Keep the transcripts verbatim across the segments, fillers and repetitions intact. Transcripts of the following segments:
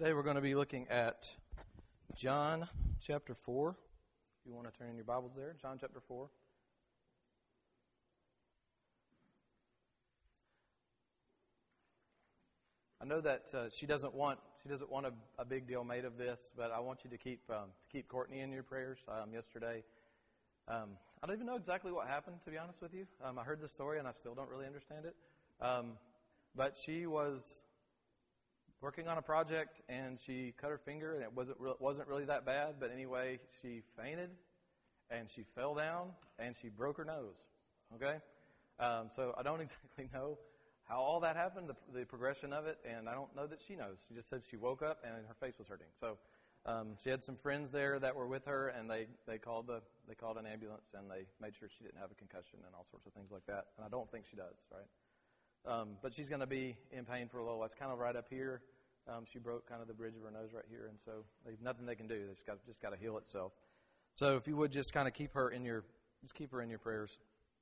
Today we're going to be looking at John chapter four. If you want to turn in your Bibles there, John chapter four. I know that uh, she doesn't want she doesn't want a, a big deal made of this, but I want you to keep um, to keep Courtney in your prayers. Um, yesterday, um, I don't even know exactly what happened, to be honest with you. Um, I heard the story and I still don't really understand it. Um, but she was working on a project, and she cut her finger, and it wasn't re- wasn't really that bad. But anyway, she fainted, and she fell down, and she broke her nose. Okay, um, so I don't exactly know how all that happened, the, the progression of it, and I don't know that she knows. She just said she woke up and her face was hurting. So um, she had some friends there that were with her, and they, they called the they called an ambulance, and they made sure she didn't have a concussion and all sorts of things like that. And I don't think she does, right? Um, but she's going to be in pain for a little while. It's kind of right up here. Um, she broke kind of the bridge of her nose right here, and so there's nothing they can do. They just got just got to heal itself. So if you would just kind of keep her in your just keep her in your prayers.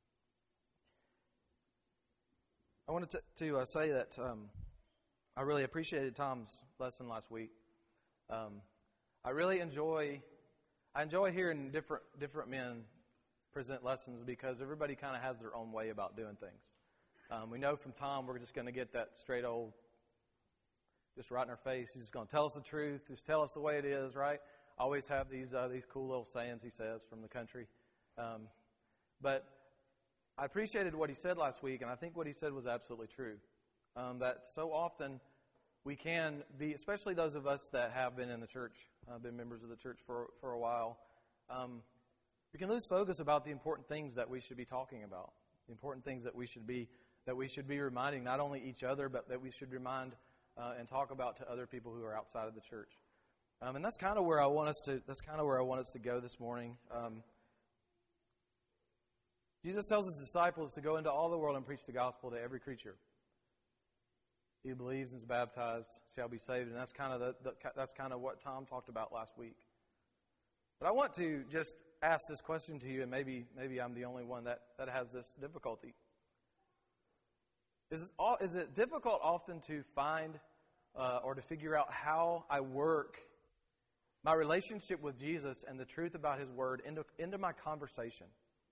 I wanted to, to uh, say that um, I really appreciated Tom's lesson last week. Um, I really enjoy I enjoy hearing different different men present lessons because everybody kind of has their own way about doing things. Um, we know from Tom we're just going to get that straight old, just right in our face. He's just going to tell us the truth. Just tell us the way it is, right? Always have these uh, these cool little sayings he says from the country. Um, but I appreciated what he said last week, and I think what he said was absolutely true. Um, that so often we can be, especially those of us that have been in the church, uh, been members of the church for for a while, um, we can lose focus about the important things that we should be talking about, the important things that we should be that we should be reminding not only each other, but that we should remind uh, and talk about to other people who are outside of the church. Um, and that's kind of where I want us to. That's kind of where I want us to go this morning. Um, Jesus tells his disciples to go into all the world and preach the gospel to every creature. He who believes and is baptized shall be saved, and that's kind of the, the that's kind of what Tom talked about last week. But I want to just ask this question to you, and maybe maybe I'm the only one that, that has this difficulty. Is it, is it difficult often to find uh, or to figure out how I work my relationship with Jesus and the truth about His Word into, into my conversation?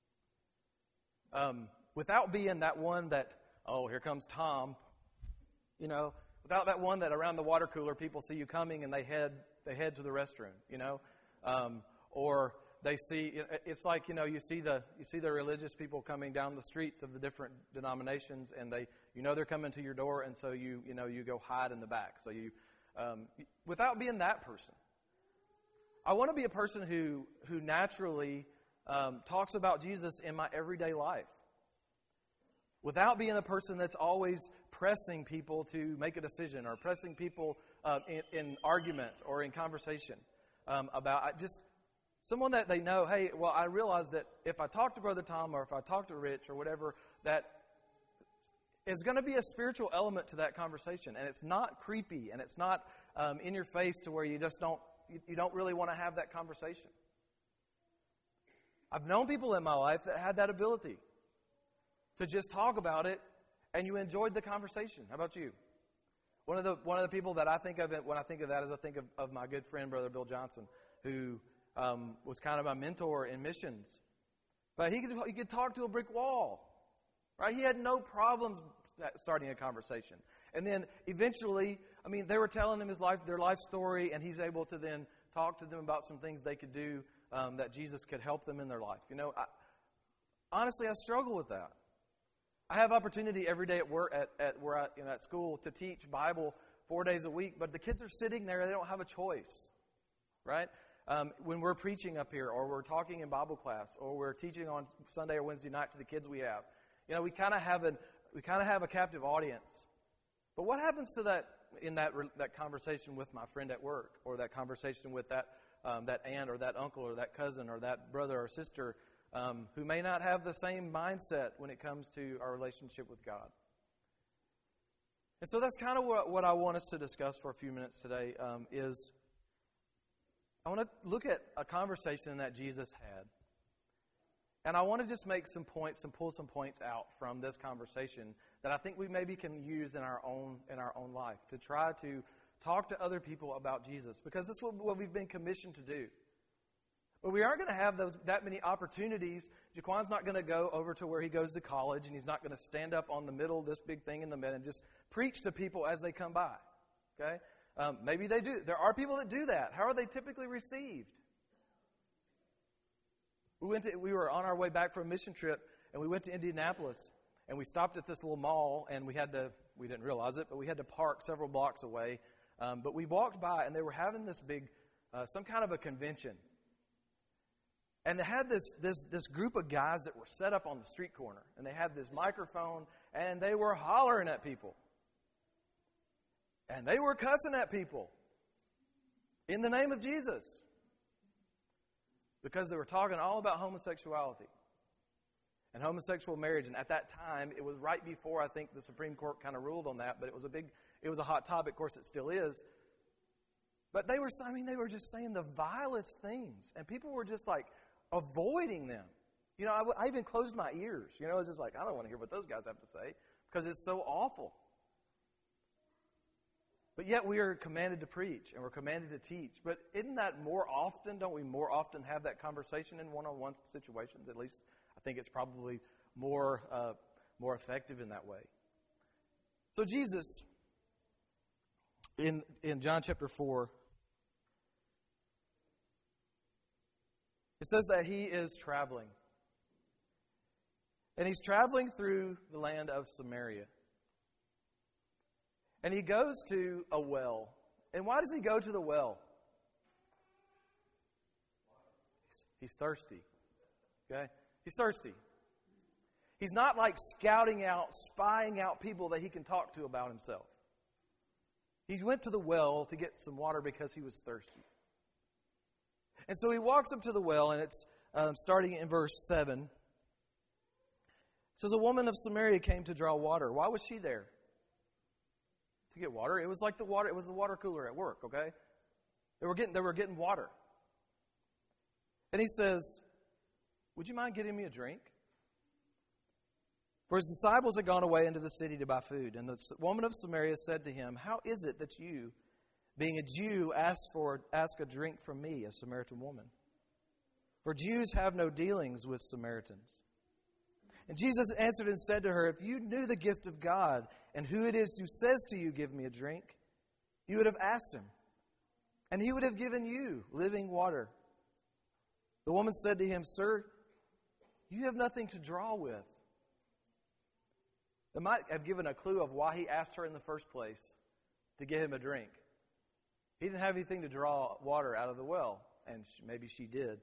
Um, without being that one that, oh, here comes Tom, you know, without that one that around the water cooler people see you coming and they head they head to the restroom, you know, um, or they see it's like you know you see the you see the religious people coming down the streets of the different denominations, and they you know they're coming to your door, and so you you know you go hide in the back. So you um, without being that person, I want to be a person who who naturally um, talks about Jesus in my everyday life, without being a person that's always pressing people to make a decision or pressing people uh, in, in argument or in conversation um, about I just. Someone that they know, hey, well, I realize that if I talk to Brother Tom or if I talk to Rich or whatever, that is going to be a spiritual element to that conversation. And it's not creepy and it's not um, in your face to where you just don't, you, you don't really want to have that conversation. I've known people in my life that had that ability to just talk about it and you enjoyed the conversation. How about you? One of the one of the people that I think of it, when I think of that is I think of, of my good friend, Brother Bill Johnson, who Um, was kind of my mentor in missions. But he could, he could talk to a brick wall, right? He had no problems starting a conversation. And then eventually, I mean, they were telling him his life, their life story, and he's able to then talk to them about some things they could do um, that Jesus could help them in their life. You know, I, honestly, I struggle with that. I have opportunity every day at work, at, at where I, you know, at school, to teach Bible four days a week, but the kids are sitting there; they don't have a choice, right? Um, when we're preaching up here, or we're talking in Bible class, or we're teaching on Sunday or Wednesday night to the kids we have, you know, we kind of have a we kind of have a captive audience. But what happens to that in that that conversation with my friend at work, or that conversation with that um, that aunt or that uncle or that cousin or that brother or sister um, who may not have the same mindset when it comes to our relationship with God? And so that's kind of what, what I want us to discuss for a few minutes today um, is. I want to look at a conversation that Jesus had. And I want to just make some points and pull some points out from this conversation that I think we maybe can use in our own in our own life to try to talk to other people about Jesus, because that's what, what we've been commissioned to do. But we aren't going to have those that many opportunities. Jaquan's not going to go over to where he goes to college, and he's not going to stand up on the middle of this big thing in the middle and just preach to people as they come by. Okay? Um, maybe they do. There are people that do that. How are they typically received? We went to, we were on our way back from a mission trip, and we went to Indianapolis, and we stopped at this little mall, and we had to, we didn't realize it, but we had to park several blocks away. Um, but we walked by, and they were having this big, uh, some kind of a convention. And they had this, this this group of guys that were set up on the street corner. And they had this microphone, and they were hollering at people. And they were cussing at people in the name of Jesus. Because they were talking all about homosexuality and homosexual marriage. And at that time, it was right before, I think, the Supreme Court kind of ruled on that. But it was a big, it was a hot topic. Of course, it still is. But they were, I mean, they were just saying the vilest things. And people were just like, avoiding them. You know, I, I even closed my ears. You know, I was just like, I don't want to hear what those guys have to say because it's so awful. But yet we are commanded to preach and we're commanded to teach. But isn't that more often? Don't we more often have that conversation in one-on-one situations? At least I think it's probably more, uh, more effective in that way. So Jesus, in, in John chapter four, it says that he is traveling. And he's traveling through the land of Samaria. And he goes to a well. And why does he go to the well? He's, he's thirsty. Okay? He's thirsty. He's not like scouting out, spying out people that he can talk to about himself. He went to the well to get some water because he was thirsty. And so he walks up to the well, and it's um, starting in verse seven. It says, a woman of Samaria came to draw water. Why was she there? To get water. It was like the water, it was the water cooler at work, okay? They were getting, they were getting water. And he says, would you mind getting me a drink? For his disciples had gone away into the city to buy food. And the woman of Samaria said to him, how is it that you, being a Jew, ask for ask a drink from me, a Samaritan woman? For Jews have no dealings with Samaritans. And Jesus answered and said to her, if you knew the gift of God and who it is who says to you, give me a drink, you would have asked him, and he would have given you living water. The woman said to him, sir, you have nothing to draw with. That might have given a clue of why he asked her in the first place to get him a drink. He didn't have anything to draw water out of the well, and maybe she did.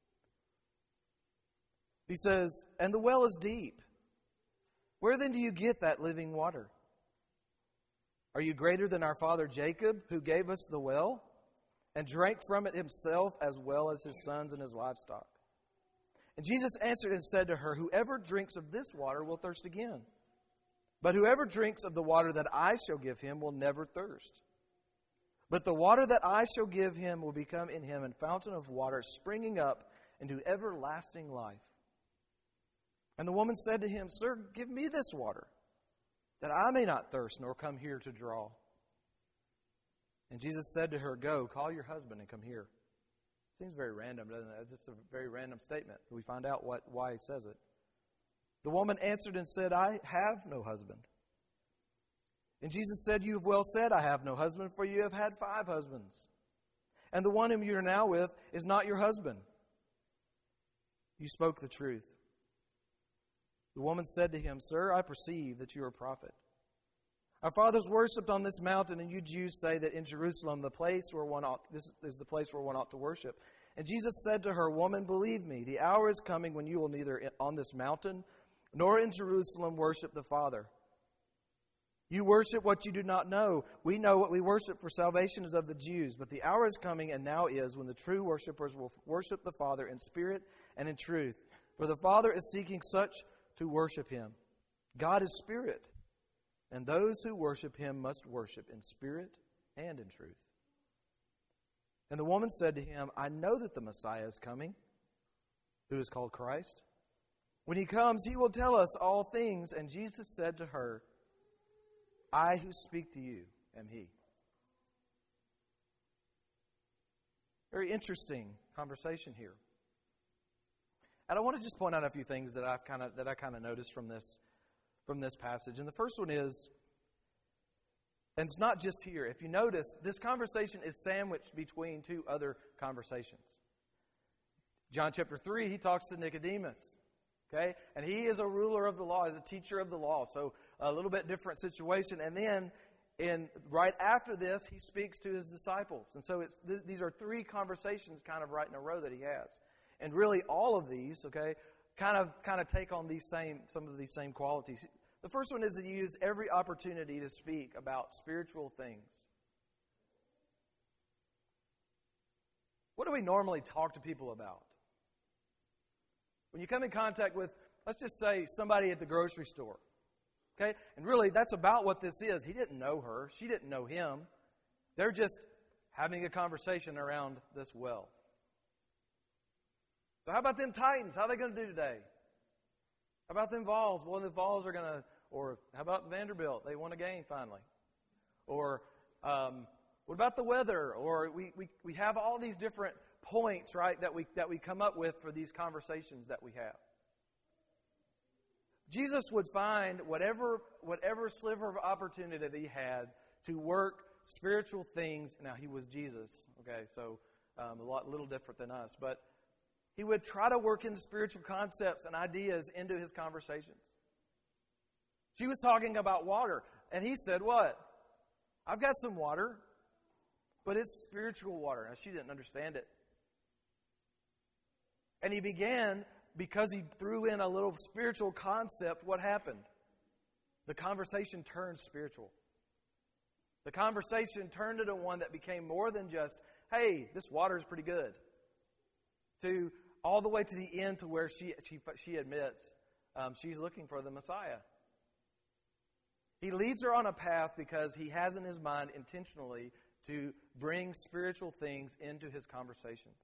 He says, and the well is deep. Where then do you get that living water? Are you greater than our father Jacob, who gave us the well and drank from it himself as well as his sons and his livestock? And Jesus answered and said to her, whoever drinks of this water will thirst again. But whoever drinks of the water that I shall give him will never thirst. But the water that I shall give him will become in him a fountain of water springing up into everlasting life. And the woman said to him, sir, give me this water, that I may not thirst nor come here to draw. And Jesus said to her, go, call your husband and come here. Seems very random, doesn't it? It's just a very random statement. We find out what why he says it. The woman answered and said, I have no husband. And Jesus said, you have well said, I have no husband, for you have had five husbands. And the one whom you are now with is not your husband. You spoke the truth. The woman said to him, sir, I perceive that you are a prophet. Our fathers worshipped on this mountain, and you Jews say that in Jerusalem the place where one ought, this is the place where one ought to worship. And Jesus said to her, woman, believe me, the hour is coming when you will neither on this mountain nor in Jerusalem worship the Father. You worship what you do not know. We know what we worship, for salvation is of the Jews. But the hour is coming, and now is, when the true worshipers will worship the Father in spirit and in truth. For the Father is seeking such to worship him. God is spirit, and those who worship him must worship in spirit and in truth. And the woman said to him, I know that the Messiah is coming, who is called Christ. When he comes, he will tell us all things. And Jesus said to her, I who speak to you am he. Very interesting conversation here. And I want to just point out a few things that I've kind of that I kind of noticed from this from this passage. And the first one is, and it's not just here. If you notice, this conversation is sandwiched between two other conversations. John chapter three, he talks to Nicodemus. Okay? And he is a ruler of the law, he's a teacher of the law. So a little bit different situation. And then in right after this, he speaks to his disciples. And so it's th- these are three conversations kind of right in a row that he has. And really all of these, okay, kind of kind of take on these same some of these same qualities. The first one is that he used every opportunity to speak about spiritual things. What do we normally talk to people about? When you come in contact with, let's just say, somebody at the grocery store. Okay? And really, that's about what this is. He didn't know her. She didn't know him. They're just having a conversation around this well. So how about them Titans? How are they going to do today? How about them Vols? Well, the Vols are going to, or how about Vanderbilt? They won a game finally. Or um, what about the weather? Or we, we, we have all these different points, right, that we that we come up with for these conversations that we have. Jesus would find whatever whatever sliver of opportunity that he had to work spiritual things. Now, he was Jesus, okay, so um, a lot, little different than us, but he would try to work into spiritual concepts and ideas into his conversations. She was talking about water, and he said, what? I've got some water, but it's spiritual water. Now, she didn't understand it. And he began, because he threw in a little spiritual concept, what happened? The conversation turned spiritual. The conversation turned into one that became more than just, hey, this water is pretty good, to all the way to the end to where she she, she admits um, she's looking for the Messiah. He leads her on a path because he has in his mind intentionally to bring spiritual things into his conversations.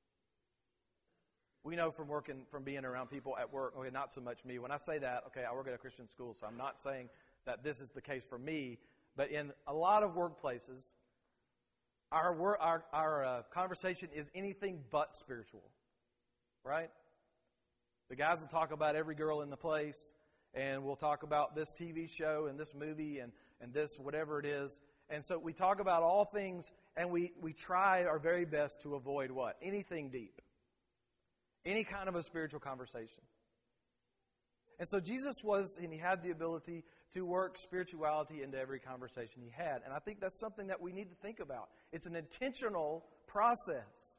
We know from working, from being around people at work, okay, not so much me. When I say that, okay, I work at a Christian school, so I'm not saying that this is the case for me, but in a lot of workplaces, our work, our, our uh, conversation is anything but spiritual, right? The guys will talk about every girl in the place, and we'll talk about this T V show and this movie and, and this whatever it is. And so we talk about all things, and we, we try our very best to avoid what? Anything deep. Any kind of a spiritual conversation. And so Jesus was, and he had the ability to work spirituality into every conversation he had. And I think that's something that we need to think about. It's an intentional process.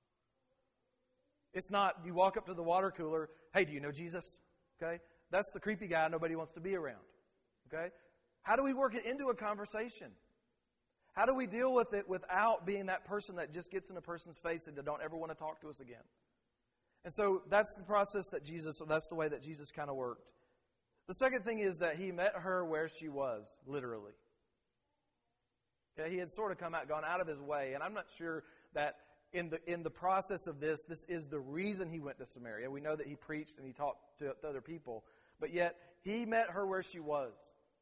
It's not, you walk up to the water cooler, hey, do you know Jesus? Okay? That's the creepy guy nobody wants to be around. Okay? How do we work it into a conversation? How do we deal with it without being that person that just gets in a person's face and they don't ever want to talk to us again? And so that's the process that Jesus, that's the way that Jesus kind of worked. The second thing is that he met her where she was, literally. Okay, he had sort of come out, gone out of his way, and I'm not sure that in the in the process of this, this is the reason he went to Samaria. We know that he preached and he talked to, to other people, but yet he met her where she was.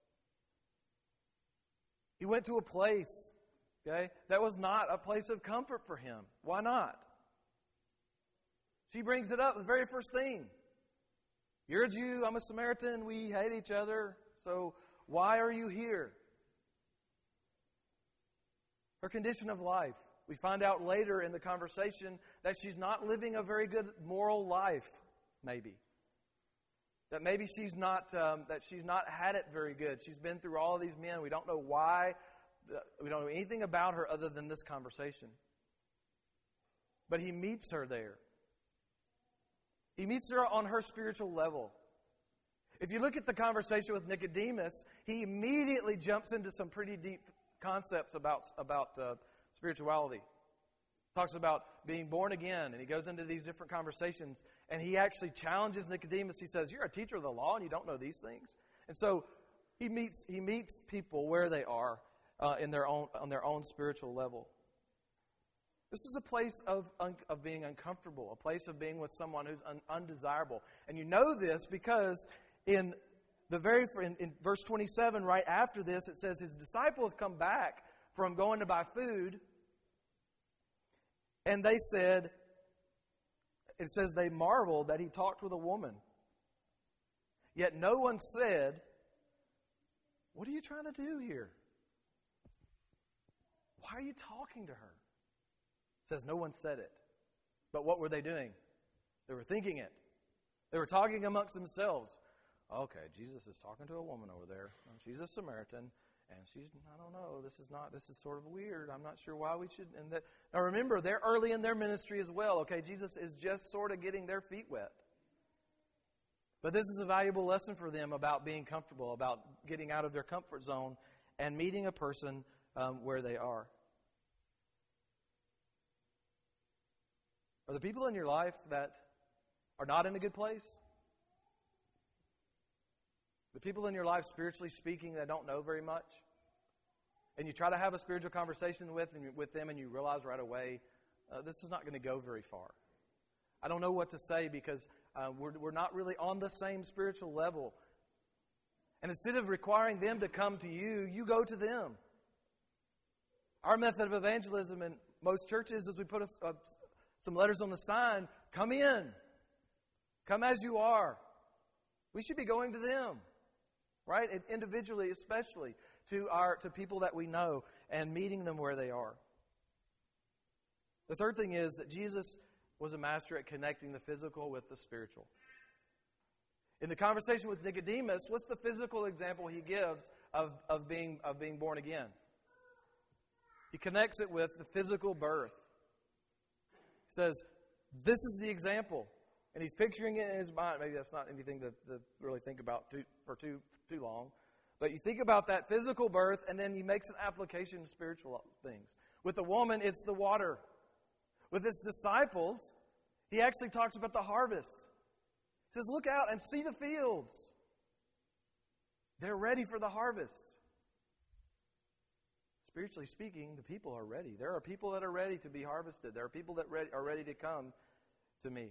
He went to a place, okay, that was not a place of comfort for him. Why not? She brings it up, the very first thing. You're a Jew, I'm a Samaritan, we hate each other, so why are you here? Her condition of life. We find out later in the conversation that she's not living a very good moral life, maybe. That maybe she's not, um, that she's not had it very good. She's been through all of these men. We don't know why. We don't know anything about her other than this conversation. But he meets her there. He meets her on her spiritual level. If you look at the conversation with Nicodemus, he immediately jumps into some pretty deep concepts about, about uh, spirituality. Talks about being born again, and he goes into these different conversations, and he actually challenges Nicodemus. He says, you're a teacher of the law, and you don't know these things? And so he meets he meets people where they are uh, in their own on their own spiritual level. This is a place of, un, of being uncomfortable, a place of being with someone who's un, undesirable. And you know this because in the very in, in verse twenty-seven, right after this, it says his disciples come back from going to buy food, And they said, it says they marveled that he talked with a woman. Yet no one said, what are you trying to do here? Why are you talking to her? It says no one said it. But what were they doing? They were thinking it. They were talking amongst themselves. Okay, Jesus is talking to a woman over there. She's a Samaritan. And she's, I don't know, this is not, this is sort of weird. I'm not sure why we should. And that, now remember, they're early in their ministry as well. Okay, Jesus is just sort of getting their feet wet. But this is a valuable lesson for them about being comfortable, about getting out of their comfort zone and meeting a person um, where they are. Are the people in your life that are not in a good place? The people in your life, spiritually speaking, that don't know very much? And you try to have a spiritual conversation with, and with them and you realize right away, uh, this is not going to go very far. I don't know what to say because uh, we're, we're not really on the same spiritual level. And instead of requiring them to come to you, you go to them. Our method of evangelism in most churches is we put a, uh, some letters on the sign, come in. Come as you are. We should be going to them. Right? And individually, especially to our to people that we know and meeting them where they are. The third thing is that Jesus was a master at connecting the physical with the spiritual. In the conversation with Nicodemus, what's the physical example he gives of, of being of being born again? He connects it with the physical birth. He says, this is the example. And he's picturing it in his mind. Maybe that's not anything to, to really think about too, for too too long. But you think about that physical birth, and then he makes an application to spiritual things. With the woman, it's the water. With his disciples, he actually talks about the harvest. He says, look out and see the fields. They're ready for the harvest. Spiritually speaking, the people are ready. There are people that are ready to be harvested. There are people that ready, are ready to come to me.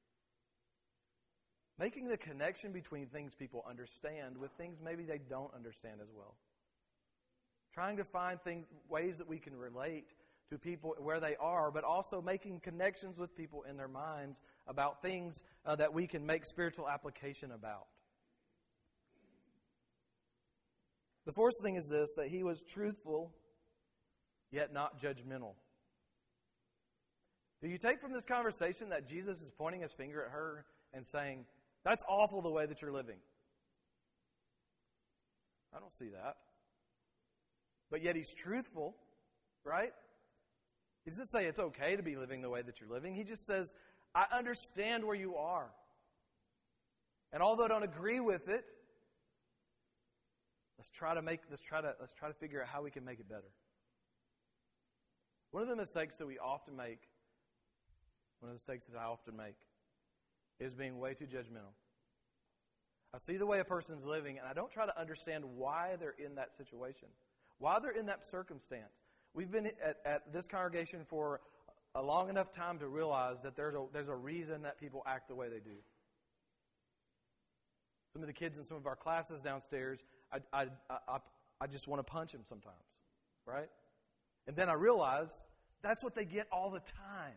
Making the connection between things people understand with things maybe they don't understand as well. Trying to find things, ways that we can relate to people where they are, but also making connections with people in their minds about things uh, that we can make spiritual application about. The fourth thing is this, that he was truthful, yet not judgmental. Do you take from this conversation that Jesus is pointing his finger at her and saying, that's awful the way that you're living? I don't see that. But yet he's truthful, right? He doesn't say it's okay to be living the way that you're living. He just says, I understand where you are. And although I don't agree with it, let's try to make let's try to let's try to figure out how we can make it better. One of the mistakes that we often make, one of the mistakes that I often make, is being way too judgmental. I see the way a person's living, and I don't try to understand why they're in that situation, why they're in that circumstance. We've been at, at this congregation for a long enough time to realize that there's a, there's a reason that people act the way they do. Some of the kids in some of our classes downstairs, I, I, I, I just want to punch them sometimes, right? And then I realize that's what they get all the time.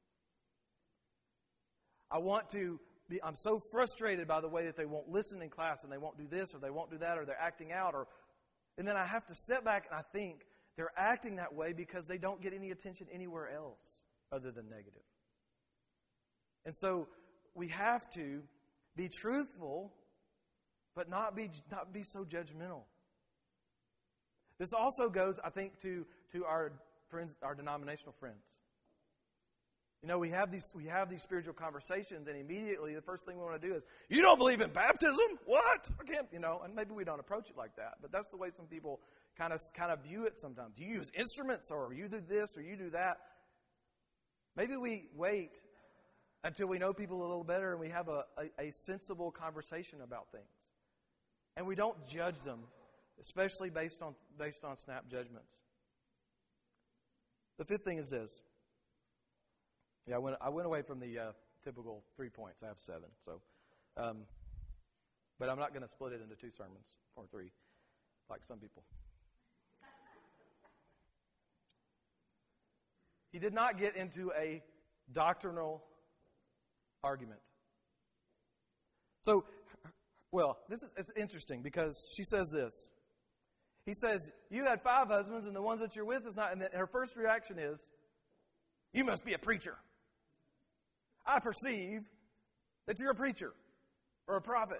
I want to be, I'm so frustrated by the way that they won't listen in class and they won't do this or they won't do that or they're acting out. or, And then I have to step back and I think they're acting that way because they don't get any attention anywhere else other than negative. And so we have to be truthful, but not be not be so judgmental. This also goes, I think, to, to our friends, our denominational friends. You know, we have these we have these spiritual conversations, and immediately the first thing we want to do is, you don't believe in baptism? What? I can't, you know, and maybe we don't approach it like that, but that's the way some people kind of kind of view it sometimes. You use instruments, or you do this, or you do that. Maybe we wait until we know people a little better and we have a, a, a sensible conversation about things. And we don't judge them, especially based on based on snap judgments. The fifth thing is this. Yeah, I went, I went away from the uh, typical three points. I have seven. So, um, but I'm not going to split it into two sermons or three, like some people. He did not get into a doctrinal argument. So, well, this is it's interesting because she says this. He says, you had five husbands and the ones that you're with is not. And her first reaction is, you must be a preacher. I perceive that you're a preacher or a prophet.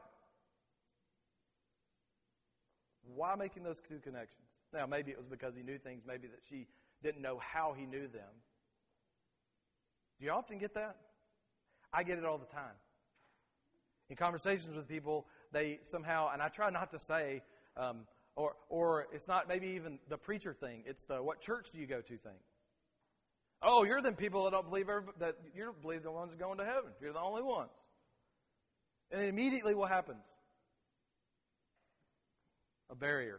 Why making those two connections? Now, maybe it was because he knew things, maybe that she didn't know how he knew them. Do you often get that? I get it all the time. In conversations with people, they somehow, and I try not to say, um, or or it's not maybe even the preacher thing, it's the what church do you go to thing. Oh, you're the people that don't believe that you don't believe the ones going to heaven. You're the only ones. And immediately what happens? A barrier.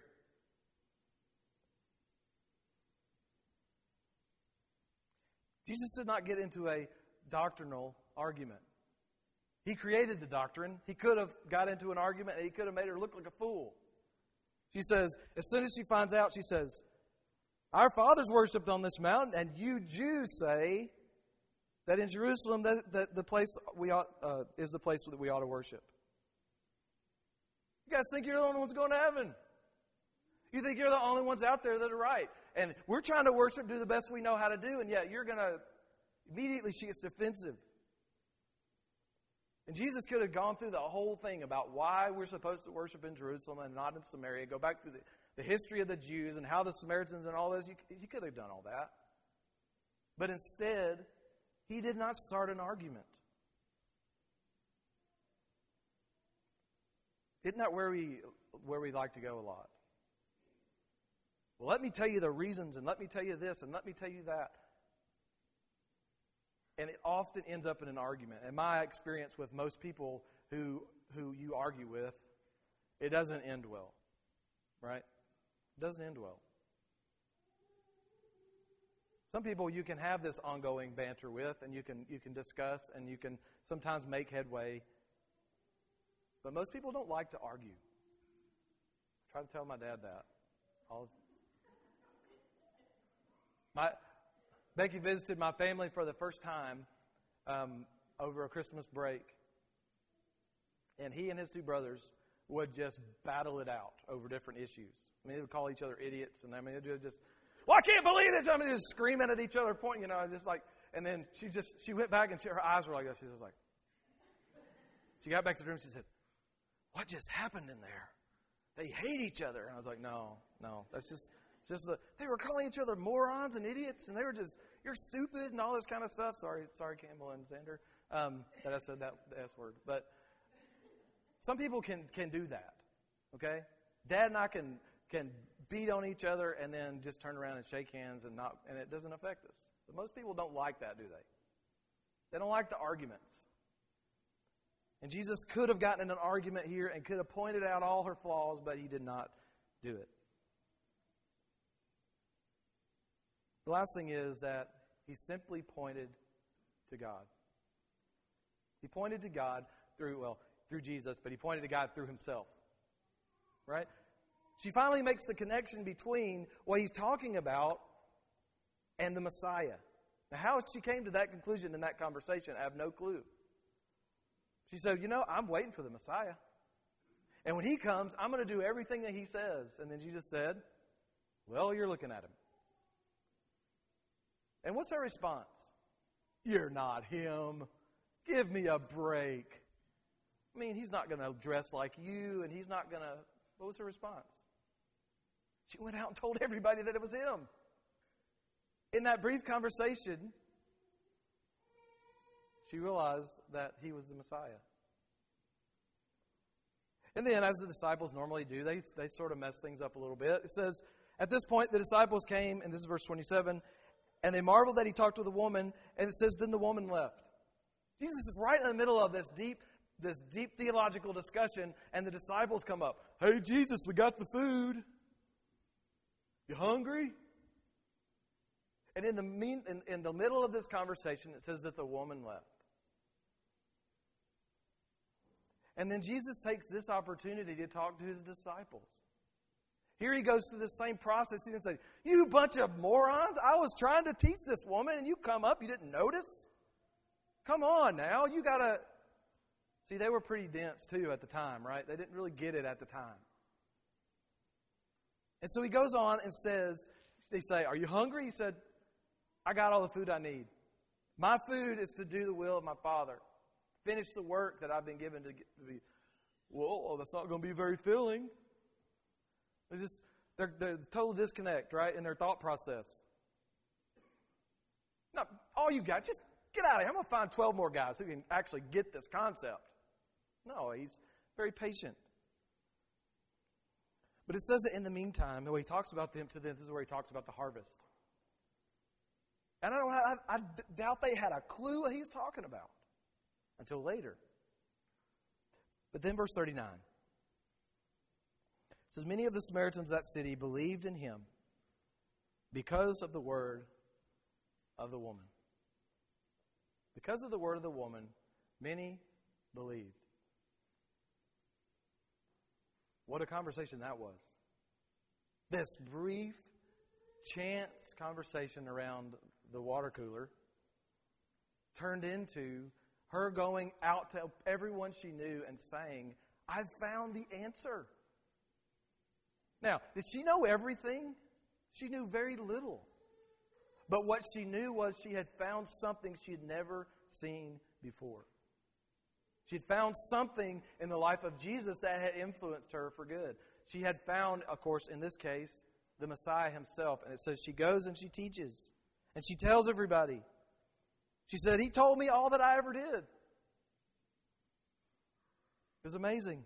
Jesus did not get into a doctrinal argument. He created the doctrine. He could have got into an argument and he could have made her look like a fool. She says, as soon as she finds out, she says, our fathers worshipped on this mountain, and you Jews say that in Jerusalem that, that the place we ought, uh, is the place that we ought to worship. You guys think you're the only ones going to heaven. You think you're the only ones out there that are right. And we're trying to worship, do the best we know how to do, and yet you're going to... Immediately she gets defensive. And Jesus could have gone through the whole thing about why we're supposed to worship in Jerusalem and not in Samaria. Go back through the, the history of the Jews and how the Samaritans and all this. You, you could have done all that. But instead, he did not start an argument. Isn't that where we where we like to go a lot? Well, let me tell you the reasons, and let me tell you this, and let me tell you that. And it often ends up in an argument. In my experience with most people who who you argue with, it doesn't end well. Right? It doesn't end well. Some people you can have this ongoing banter with, and you can you can discuss, and you can sometimes make headway. But most people don't like to argue. I try to tell my dad that. I'll, my Becky visited my family for the first time um, over a Christmas break. And he and his two brothers would just battle it out over different issues. I mean, they would call each other idiots. And I mean, they would just, well, I can't believe this. I mean, just screaming at each other, pointing, you know, just like, and then she just, she went back and she, her eyes were like this. She was like, she got back to the room. She said, what just happened in there? They hate each other. And I was like, no, no, that's just... Just the, they were calling each other morons and idiots, and they were just, you're stupid and all this kind of stuff. Sorry, sorry, Campbell and Xander, um, that I said that the S word. But some people can can do that, okay? Dad and I can can beat on each other and then just turn around and shake hands and not, and it doesn't affect us. But most people don't like that, do they? They don't like the arguments. And Jesus could have gotten in an argument here and could have pointed out all her flaws, but he did not do it. The last thing is that he simply pointed to God. He pointed to God through, well, through Jesus, but he pointed to God through himself. Right? She finally makes the connection between what he's talking about and the Messiah. Now, how she came to that conclusion in that conversation, I have no clue. She said, you know, I'm waiting for the Messiah. And when he comes, I'm going to do everything that he says. And then Jesus said, well, you're looking at him. And what's her response? You're not him. Give me a break. I mean, he's not going to dress like you, and he's not going to... What was her response? She went out and told everybody that it was him. In that brief conversation, she realized that he was the Messiah. And then, as the disciples normally do, they, they sort of mess things up a little bit. It says, at this point, the disciples came, and this is verse twenty-seven, and they marveled that he talked with a woman, and it says, then the woman left. Jesus is right in the middle of this deep, this deep theological discussion, and the disciples come up. Hey, Jesus, we got the food. You hungry? And in the mean, in, in the middle of this conversation, it says that the woman left. And then Jesus takes this opportunity to talk to his disciples. Here he goes through the same process. He didn't say, you bunch of morons, I was trying to teach this woman and you come up, you didn't notice? Come on now, you got to... See, they were pretty dense too at the time, right? They didn't really get it at the time. And so he goes on and says, they say, are you hungry? He said, I got all the food I need. My food is to do the will of my Father. Finish the work that I've been given to, get, to be. Well, that's not going to be very filling. It's just, they're, they're total disconnect, right, in their thought process. Now, all you got, just get out of here. I'm going to find twelve more guys who can actually get this concept. No, he's very patient. But it says that in the meantime, when he talks about them to them, this is where he talks about the harvest. And I don't have, I, I doubt they had a clue what he's talking about until later. But then verse thirty-nine. It says, many of the Samaritans of that city believed in him because of the word of the woman. Because of the word of the woman, many believed. What a conversation that was. This brief, chance conversation around the water cooler turned into her going out to everyone she knew and saying, I've found the answer. Now, did she know everything? She knew very little. But what she knew was she had found something she had never seen before. She had found something in the life of Jesus that had influenced her for good. She had found, of course, in this case, the Messiah himself. And it says she goes and she teaches. And she tells everybody. She said, he told me all that I ever did. It was amazing.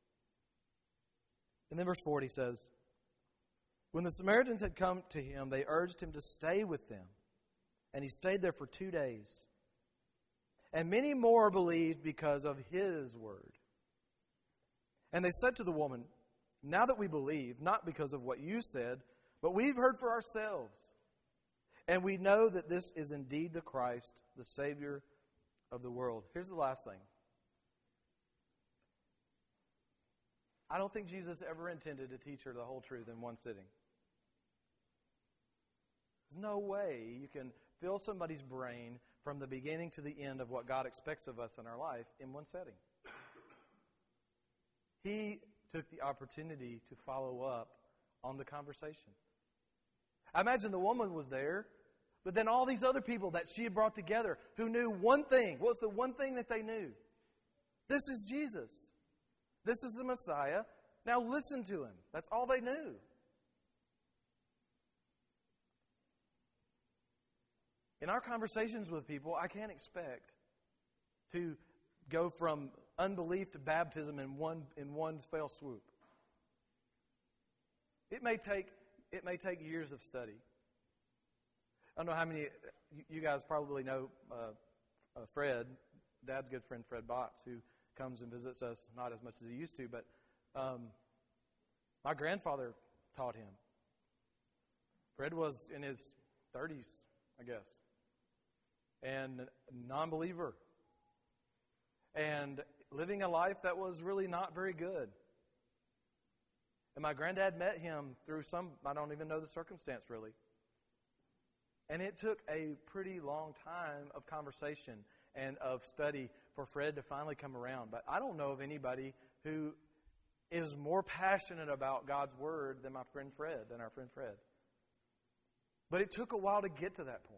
And then verse forty says, when the Samaritans had come to him, they urged him to stay with them. And he stayed there for two days. And many more believed because of his word. And they said to the woman, now that we believe, not because of what you said, but we've heard for ourselves. And we know that this is indeed the Christ, the Savior of the world. Here's the last thing. I don't think Jesus ever intended to teach her the whole truth in one sitting. There's no way you can fill somebody's brain from the beginning to the end of what God expects of us in our life in one setting. He took the opportunity to follow up on the conversation. I imagine the woman was there, but then all these other people that she had brought together who knew one thing. What was the one thing that they knew? This is Jesus. This is the Messiah. Now listen to him. That's all they knew. In our conversations with people, I can't expect to go from unbelief to baptism in one in one fell swoop. It may take it may take years of study. I don't know how many you guys probably know uh, uh, Fred, Dad's good friend Fred Botts, who comes and visits us not as much as he used to, but um, my grandfather taught him. Fred was in his thirties, I guess, and a non-believer, and living a life that was really not very good. And my granddad met him through some, I don't even know the circumstance really. And it took a pretty long time of conversation and of study for Fred to finally come around. But I don't know of anybody who is more passionate about God's Word than my friend Fred, than our friend Fred. But it took a while to get to that point.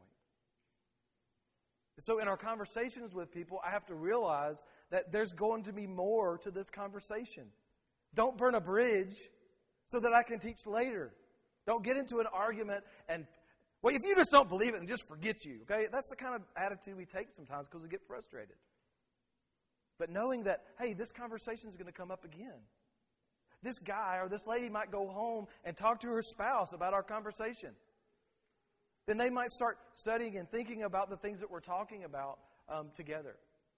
So in our conversations with people, I have to realize that there's going to be more to this conversation. Don't burn a bridge so that I can teach later. Don't get into an argument and, well, if you just don't believe it, then just forget you. Okay, that's the kind of attitude we take sometimes because we get frustrated. But knowing that, hey, this conversation is going to come up again. This guy or this lady might go home and talk to her spouse about our conversation. Then they might start studying and thinking about the things that we're talking about um, together.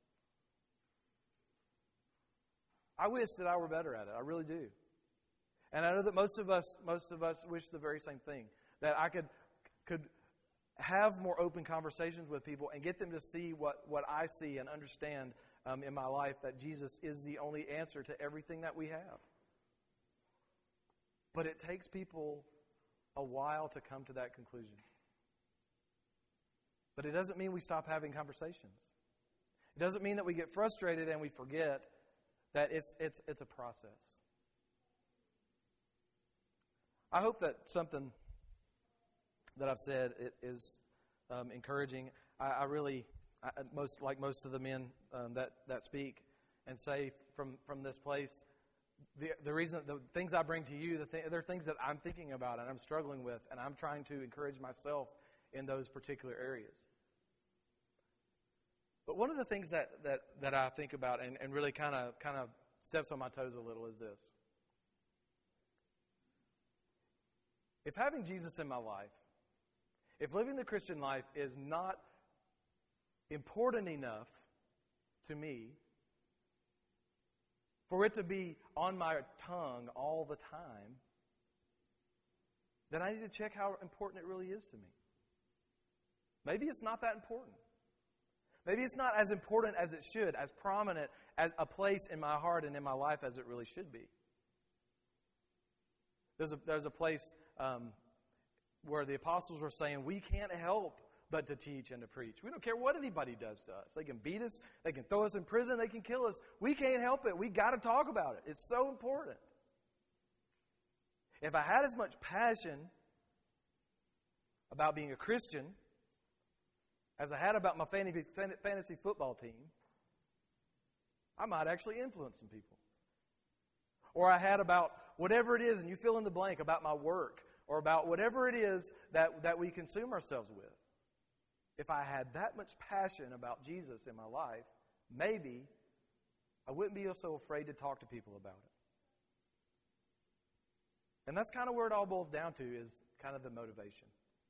I wish that I were better at it. I really do. And I know that most of us, most of us wish the very same thing. That I could, could have more open conversations with people and get them to see what, what I see and understand um, in my life, that Jesus is the only answer to everything that we have. But it takes people a while to come to that conclusion. But it doesn't mean we stop having conversations. It doesn't mean that we get frustrated and we forget that it's it's it's a process. I hope that something that I've said is um, encouraging. I, I really, I, most like most of the men um, that that speak and say from from this place, the the reason the things I bring to you, the th- they're things that I'm thinking about and I'm struggling with, and I'm trying to encourage myself in those particular areas. But one of the things that, that, that I think about and, and really kind of kind of steps on my toes a little is this. If having Jesus in my life, if living the Christian life is not important enough to me for it to be on my tongue all the time, then I need to check how important it really is to me. Maybe it's not that important. Maybe it's not as important as it should, as prominent as a place in my heart and in my life as it really should be. There's a, there's a place um, where the apostles were saying, we can't help but to teach and to preach. We don't care what anybody does to us. They can beat us. They can throw us in prison. They can kill us. We can't help it. We got to talk about it. It's so important. If I had as much passion about being a Christian as I had about my fantasy, fantasy football team, I might actually influence some people. Or I had about whatever it is, and you fill in the blank, about my work, or about whatever it is that, that we consume ourselves with. If I had that much passion about Jesus in my life, maybe I wouldn't be so afraid to talk to people about it. And that's kind of where it all boils down to, is kind of the motivation.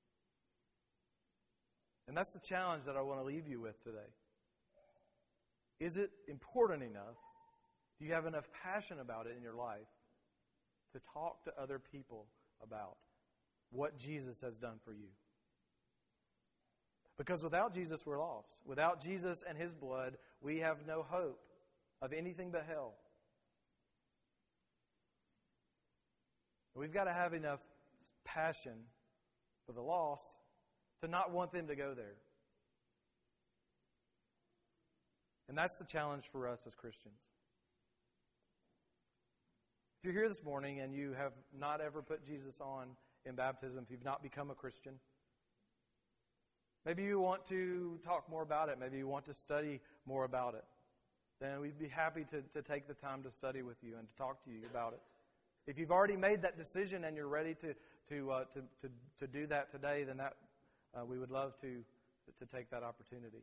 And that's the challenge that I want to leave you with today. Is it important enough? Do you have enough passion about it in your life to talk to other people about what Jesus has done for you? Because without Jesus, we're lost. Without Jesus and His blood, we have no hope of anything but hell. We've got to have enough passion for the lost to not want them to go there. And that's the challenge for us as Christians. If you're here this morning and you have not ever put Jesus on in baptism, if you've not become a Christian, maybe you want to talk more about it, maybe you want to study more about it, then we'd be happy to, to take the time to study with you and to talk to you about it. If you've already made that decision and you're ready to to uh, to, to to do that today, then that uh, we would love to to take that opportunity.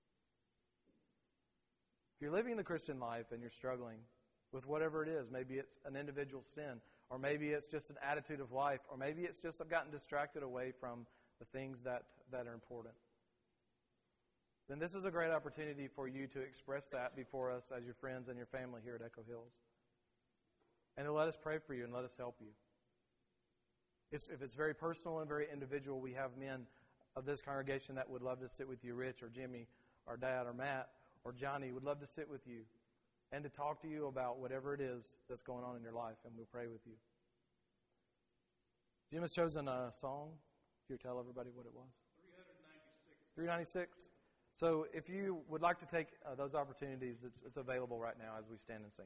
If you're living the Christian life and you're struggling with whatever it is, maybe it's an individual sin, or maybe it's just an attitude of life, or maybe it's just I've gotten distracted away from the things that, that are important, then this is a great opportunity for you to express that before us as your friends and your family here at Echo Hills. And to let us pray for you and let us help you. It's, if it's very personal and very individual, we have men of this congregation that would love to sit with you, Rich or Jimmy or Dad or Matt or Johnny would love to sit with you and to talk to you about whatever it is that's going on in your life, and we'll pray with you. Jim has chosen a song. Can you tell everybody what it was? three ninety-six. So if you would like to take uh, those opportunities, it's, it's available right now as we stand and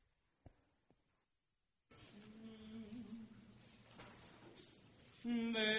sing.